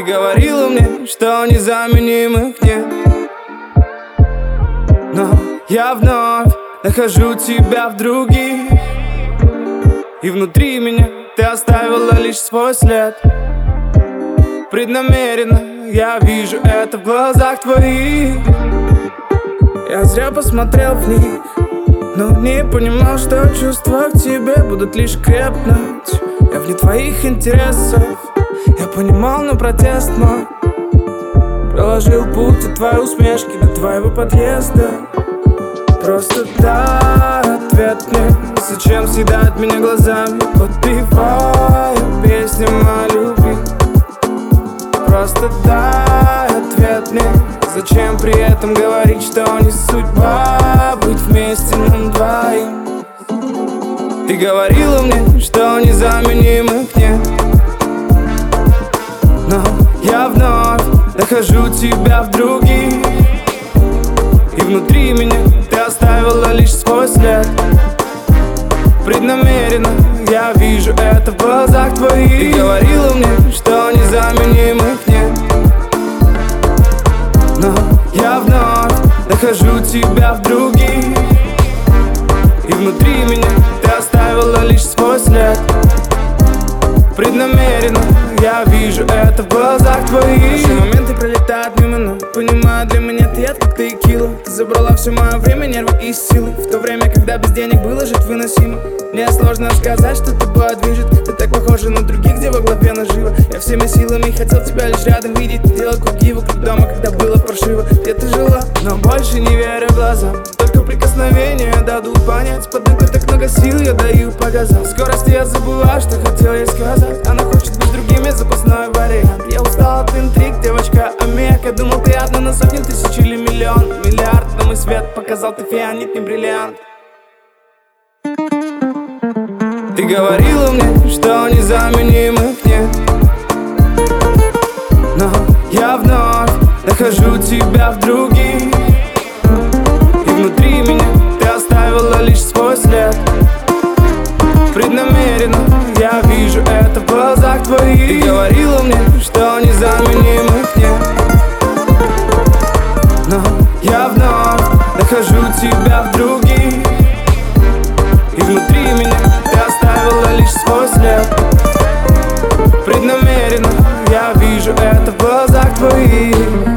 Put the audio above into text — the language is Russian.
Ты говорила мне, что незаменимых нет, но я вновь нахожу тебя в других, и внутри меня ты оставила лишь свой след. Преднамеренно я вижу это в глазах твоих. Я зря посмотрел в них, но не понимал, что чувства к тебе будут лишь крепнуть. Я вне твоих интересов, я понимал, но протест мой проложил путь от твоей усмешки до твоего подъезда. Просто дай ответ мне, зачем съедать меня глазами, подпевая песням о любви. Просто дай ответ мне, зачем при этом говорить, что не судьба быть вместе нам двоим. Ты говорила мне, что незаменимых нет, но я вновь нахожу тебя в других, и внутри меня ты оставила лишь свой след. Преднамеренно я вижу это в глазах твоих. Ты говорила мне, что незаменимых нет, но я вновь нахожу тебя в других, и внутри меня ты оставила лишь свой след. Преднамеренно я вижу это в глазах твоих. Все моменты пролетают мимо, но понимаю, для меня ты яд, как текила. Ты забрала все мое время, нервы и силы, в то время, когда без денег было жить выносимо. Мне сложно сказать, что тобой движет. Ты так похожа на других, где во главе наживо. Я всеми силами хотел тебя лишь рядом видеть, делал круги вокруг дома, когда было паршиво. Где ты жила, но больше не верю глазам, только прикосновения дадут понять. Под ногой так много сил, я даю по газам. В скорости я забываю, что хотел ей сказать. Она хочет быть с другими, запасной вариант. Я устал от интриг, девочка омек. Я думал, ты одна на сотню тысяч или миллион, миллиард. Но мой свет показал, ты фианит, не бриллиант. Ты говорила мне, что незаменимых нет, но я вновь нахожу тебя в других, и внутри меня ты оставила лишь свой след. Преднамеренно я вижу это в глазах твоих. Ты говорила мне, что незаменимых нет, но я вновь нахожу тебя в других, и внутри меня ты оставила лишь свой след. Преднамеренно я вижу это в глазах твоих.